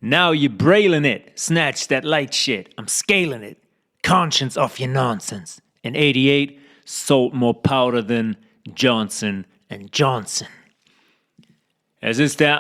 Now you brailin' it. Snatch that light shit. I'm scaling it. Conscience off your nonsense. In 88, sold more powder than Johnson & Johnson. Es ist der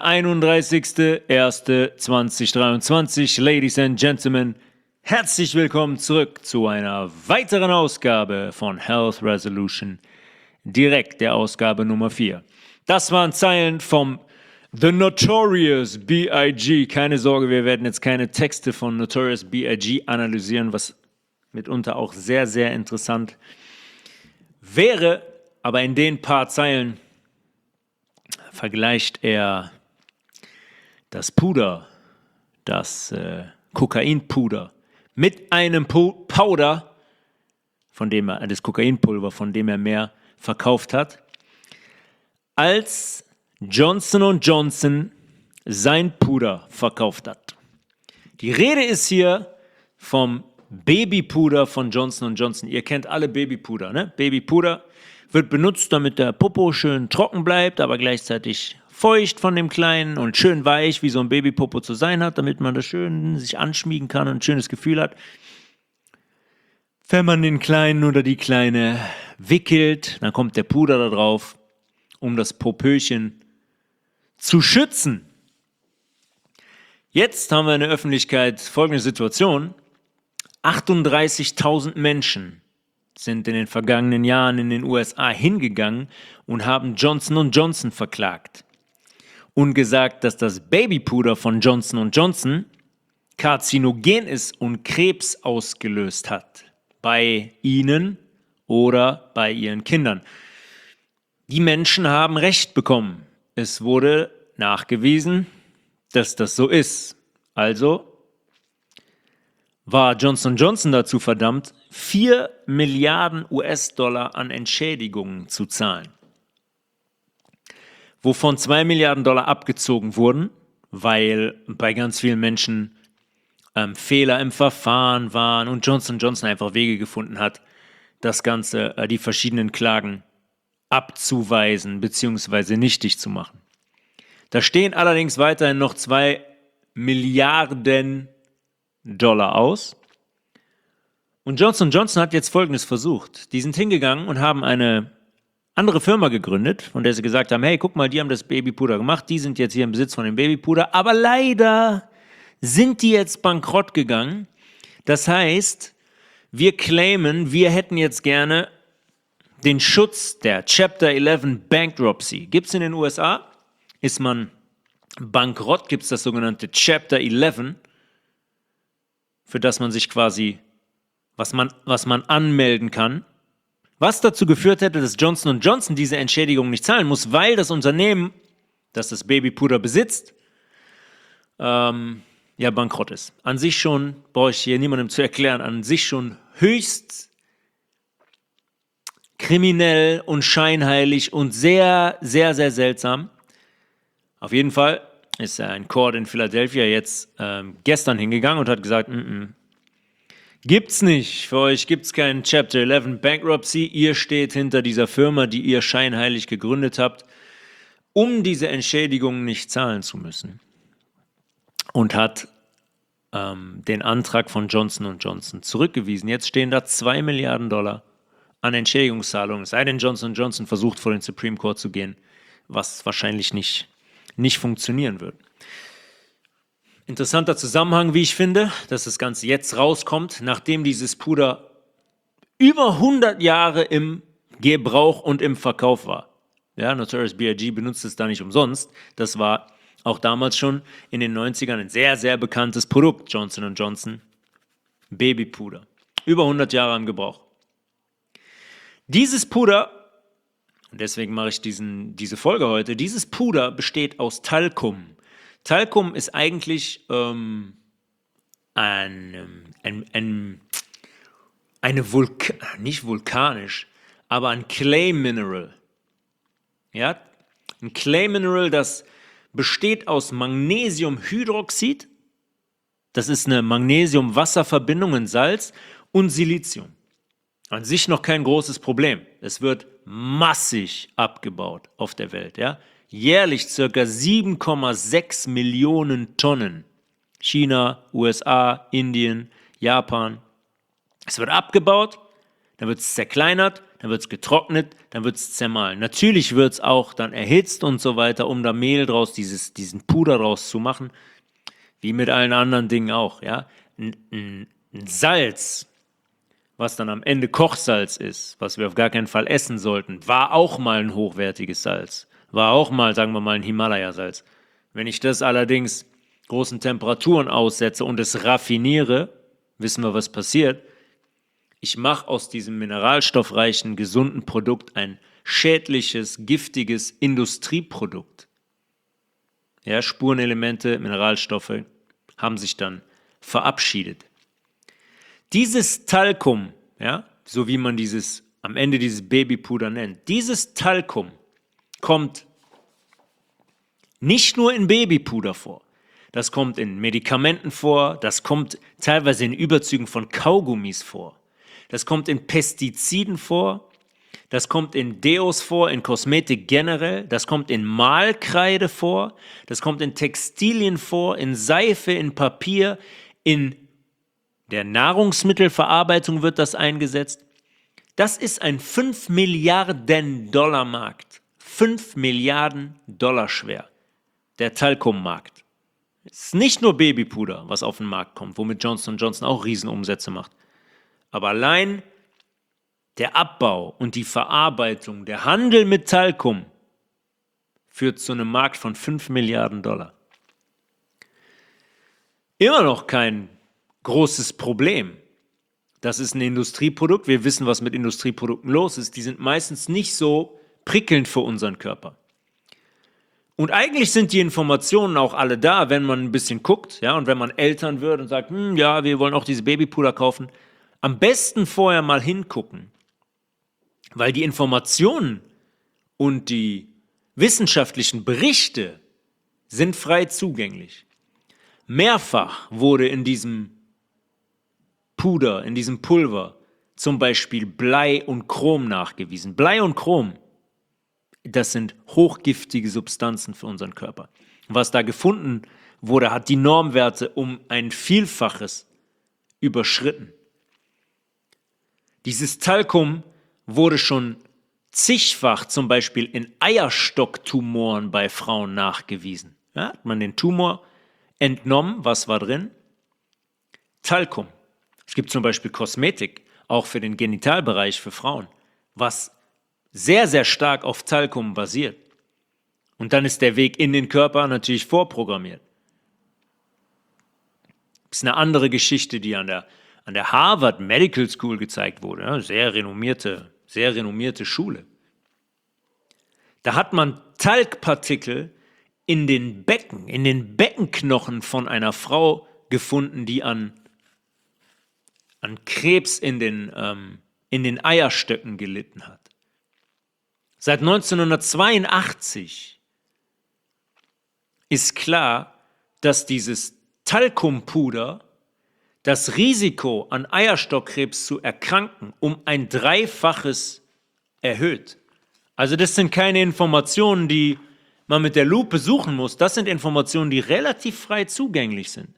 31.01.2023. Ladies and Gentlemen, herzlich willkommen zurück zu einer weiteren Ausgabe von Health Resolution, direkt der Ausgabe Nummer 4. Das waren Zeilen vom The Notorious B.I.G. Keine Sorge, wir werden jetzt keine Texte von Notorious B.I.G. analysieren, was mitunter auch sehr, sehr interessant wäre. Aber in den paar Zeilen vergleicht er das Puder, das Kokainpuder, mit einem Powder, das Kokainpulver, von dem er mehr verkauft hat, als Johnson & Johnson sein Puder verkauft hat. Die Rede ist hier vom Babypuder von Johnson & Johnson. Ihr kennt alle Babypuder, ne? Babypuder wird benutzt, damit der Popo schön trocken bleibt, aber gleichzeitig feucht von dem Kleinen und schön weich, wie so ein Babypopo zu sein hat, damit man das schön sich anschmiegen kann und ein schönes Gefühl hat. Wenn man den Kleinen oder die Kleine wickelt, dann kommt der Puder da drauf, um das Popöchen zu schützen. Jetzt haben wir in der Öffentlichkeit folgende Situation. 38.000 Menschen sind in den vergangenen Jahren in den USA hingegangen und haben Johnson & Johnson verklagt und gesagt, dass das Babypuder von Johnson & Johnson karzinogen ist und Krebs ausgelöst hat bei ihnen oder bei ihren Kindern. Die Menschen haben Recht bekommen. Es wurde nachgewiesen, dass das so ist. Also war Johnson & Johnson dazu verdammt, 4 Milliarden US-Dollar an Entschädigungen zu zahlen. Wovon 2 Milliarden Dollar abgezogen wurden, weil bei ganz vielen Menschen Fehler im Verfahren waren und Johnson & Johnson einfach Wege gefunden hat, das Ganze, die verschiedenen Klagen abzuweisen bzw. nichtig zu machen. Da stehen allerdings weiterhin noch 2 Milliarden Dollar aus. Und Johnson & Johnson hat jetzt Folgendes versucht. Die sind hingegangen und haben eine andere Firma gegründet, von der sie gesagt haben, hey, guck mal, die haben das Babypuder gemacht, die sind jetzt hier im Besitz von dem Babypuder, aber leider sind die jetzt bankrott gegangen. Das heißt, wir claimen, wir hätten jetzt gerne den Schutz der Chapter 11 Bankruptcy. Gibt es in den USA? Ist man bankrott, gibt es das sogenannte Chapter 11, für das man sich quasi, was man anmelden kann, was dazu geführt hätte, dass Johnson & Johnson diese Entschädigung nicht zahlen muss, weil das Unternehmen, das das Babypuder besitzt, bankrott ist. An sich schon, brauche ich hier niemandem zu erklären, an sich schon höchst kriminell und scheinheilig und sehr, sehr, sehr seltsam. Auf jeden Fall ist ein Court in Philadelphia jetzt gestern hingegangen und hat gesagt, gibt's nicht, für euch gibt's keinen Chapter 11 Bankruptcy, ihr steht hinter dieser Firma, die ihr scheinheilig gegründet habt, um diese Entschädigungen nicht zahlen zu müssen. Und hat den Antrag von Johnson & Johnson zurückgewiesen. Jetzt stehen da 2 Milliarden Dollar an Entschädigungszahlungen, es sei denn, Johnson & Johnson versucht, vor den Supreme Court zu gehen, was wahrscheinlich nicht funktionieren wird. Interessanter Zusammenhang, wie ich finde, dass das Ganze jetzt rauskommt, nachdem dieses Puder über 100 Jahre im Gebrauch und im Verkauf war. Ja, Notorious B.I.G. benutzt es da nicht umsonst. Das war auch damals schon in den 90ern ein sehr, sehr bekanntes Produkt, Johnson & Johnson Babypuder. Über 100 Jahre im Gebrauch. Dieses Puder, und deswegen mache ich diese Folge heute, dieses Puder besteht aus Talkum. Talkum ist eigentlich nicht vulkanisch, aber ein Clay Mineral. Ja? Ein Clay Mineral, das besteht aus Magnesiumhydroxid, das ist eine Magnesium-Wasser-Verbindung in Salz, und Silizium. An sich noch kein großes Problem. Es wird massig abgebaut auf der Welt. Ja? Jährlich ca. 7,6 Millionen Tonnen China, USA, Indien, Japan. Es wird abgebaut, dann wird es zerkleinert, dann wird es getrocknet, dann wird es zermahlen. Natürlich wird es auch dann erhitzt und so weiter, um da Mehl draus, diesen Puder draus zu machen, wie mit allen anderen Dingen auch. Ja? Ein Salz, was dann am Ende Kochsalz ist, was wir auf gar keinen Fall essen sollten, war auch mal ein hochwertiges Salz. War auch mal, sagen wir mal, ein Himalaya-Salz. Wenn ich das allerdings großen Temperaturen aussetze und es raffiniere, wissen wir, was passiert. Ich mache aus diesem mineralstoffreichen, gesunden Produkt ein schädliches, giftiges Industrieprodukt. Ja, Spurenelemente, Mineralstoffe haben sich dann verabschiedet. Dieses Talkum, ja, so wie man am Ende dieses Babypuder nennt, dieses Talkum kommt nicht nur in Babypuder vor. Das kommt in Medikamenten vor, das kommt teilweise in Überzügen von Kaugummis vor. Das kommt in Pestiziden vor, das kommt in Deos vor, in Kosmetik generell, das kommt in Malkreide vor, das kommt in Textilien vor, in Seife, in Papier, in der Nahrungsmittelverarbeitung wird das eingesetzt. Das ist ein 5 Milliarden Dollar Markt. 5 Milliarden Dollar schwer. Der Talkummarkt. Es ist nicht nur Babypuder, was auf den Markt kommt, womit Johnson & Johnson auch Riesenumsätze macht. Aber allein der Abbau und die Verarbeitung, der Handel mit Talkum führt zu einem Markt von 5 Milliarden Dollar. Immer noch kein großes Problem. Das ist ein Industrieprodukt. Wir wissen, was mit Industrieprodukten los ist. Die sind meistens nicht so prickelnd für unseren Körper. Und eigentlich sind die Informationen auch alle da, wenn man ein bisschen guckt, ja, und wenn man Eltern wird und sagt, ja, wir wollen auch diese Babypuder kaufen. Am besten vorher mal hingucken, weil die Informationen und die wissenschaftlichen Berichte sind frei zugänglich. Mehrfach wurde in diesem Puder, in diesem Pulver, zum Beispiel Blei und Chrom nachgewiesen. Blei und Chrom, das sind hochgiftige Substanzen für unseren Körper. Was da gefunden wurde, hat die Normwerte um ein Vielfaches überschritten. Dieses Talkum wurde schon zigfach zum Beispiel in Eierstocktumoren bei Frauen nachgewiesen. Ja, hat man den Tumor entnommen, was war drin? Talkum. Es gibt zum Beispiel Kosmetik, auch für den Genitalbereich für Frauen, was sehr, sehr stark auf Talkum basiert. Und dann ist der Weg in den Körper natürlich vorprogrammiert. Das ist eine andere Geschichte, die an der Harvard Medical School gezeigt wurde. Ja, sehr renommierte Schule. Da hat man Talgpartikel in den Beckenknochen von einer Frau gefunden, die an Krebs in den Eierstöcken gelitten hat. Seit 1982 ist klar, dass dieses Talkumpuder das Risiko, an Eierstockkrebs zu erkranken, um ein Dreifaches erhöht. Also das sind keine Informationen, die man mit der Lupe suchen muss. Das sind Informationen, die relativ frei zugänglich sind.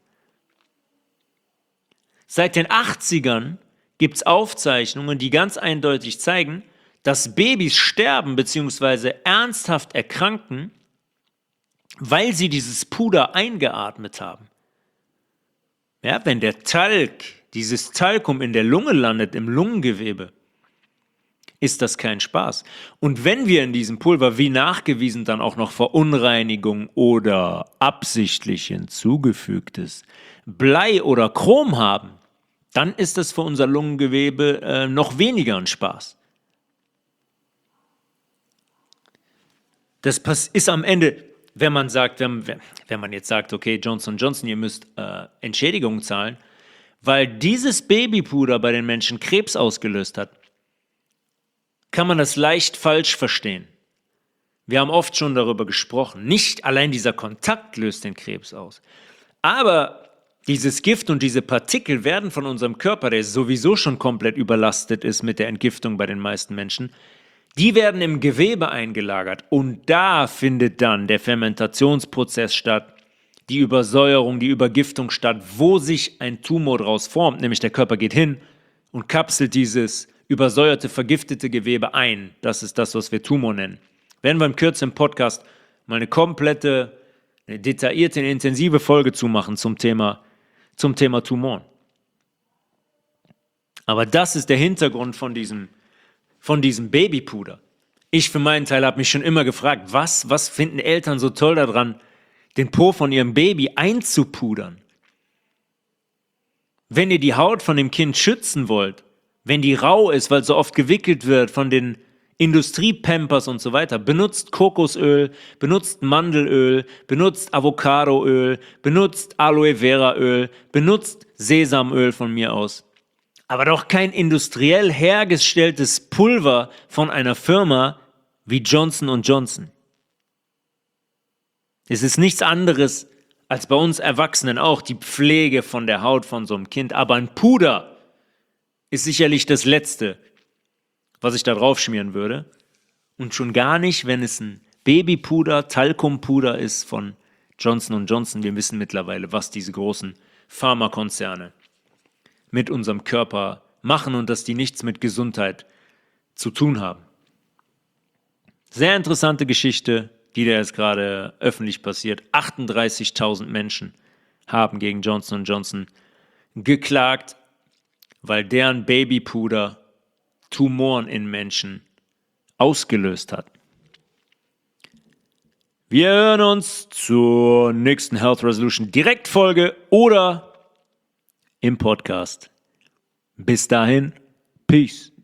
Seit den 80ern gibt es Aufzeichnungen, die ganz eindeutig zeigen, dass Babys sterben bzw. ernsthaft erkranken, weil sie dieses Puder eingeatmet haben. Ja, wenn der Talg, dieses Talkum in der Lunge landet, im Lungengewebe, ist das kein Spaß. Und wenn wir in diesem Pulver, wie nachgewiesen, dann auch noch Verunreinigung oder absichtlich hinzugefügtes Blei oder Chrom haben, dann ist das für unser Lungengewebe noch weniger ein Spaß. Das ist am Ende, wenn man jetzt sagt, okay, Johnson & Johnson, ihr müsst Entschädigungen zahlen, weil dieses Babypuder bei den Menschen Krebs ausgelöst hat, kann man das leicht falsch verstehen. Wir haben oft schon darüber gesprochen. Nicht allein dieser Kontakt löst den Krebs aus. Aber dieses Gift und diese Partikel werden von unserem Körper, der sowieso schon komplett überlastet ist mit der Entgiftung bei den meisten Menschen, die werden im Gewebe eingelagert. Und da findet dann der Fermentationsprozess statt, die Übersäuerung, die Übergiftung statt, wo sich ein Tumor daraus formt, nämlich der Körper geht hin und kapselt dieses übersäuerte, vergiftete Gewebe ein. Das ist das, was wir Tumor nennen. Werden wir in Kürze im Podcast mal eine komplette, eine detaillierte, eine intensive Folge zumachen zum Thema Tumoren. Aber das ist der Hintergrund von diesem Babypuder. Ich für meinen Teil habe mich schon immer gefragt, was finden Eltern so toll daran, den Po von ihrem Baby einzupudern? Wenn ihr die Haut von dem Kind schützen wollt, wenn die rau ist, weil so oft gewickelt wird von den Industriepampers und so weiter, benutzt Kokosöl, benutzt Mandelöl, benutzt Avocadoöl, benutzt Aloe Vera Öl, benutzt Sesamöl von mir aus. Aber doch kein industriell hergestelltes Pulver von einer Firma wie Johnson & Johnson. Es ist nichts anderes als bei uns Erwachsenen auch die Pflege von der Haut von so einem Kind. Aber ein Puder ist sicherlich das Letzte, was ich da drauf schmieren würde. Und schon gar nicht, wenn es ein Babypuder, Talkumpuder ist von Johnson & Johnson. Wir wissen mittlerweile, was diese großen Pharmakonzerne mit unserem Körper machen und dass die nichts mit Gesundheit zu tun haben. Sehr interessante Geschichte, die da jetzt gerade öffentlich passiert. 38.000 Menschen haben gegen Johnson & Johnson geklagt, weil deren Babypuder Tumoren in Menschen ausgelöst hat. Wir hören uns zur nächsten Health Resolution Direktfolge oder im Podcast. Bis dahin, Peace.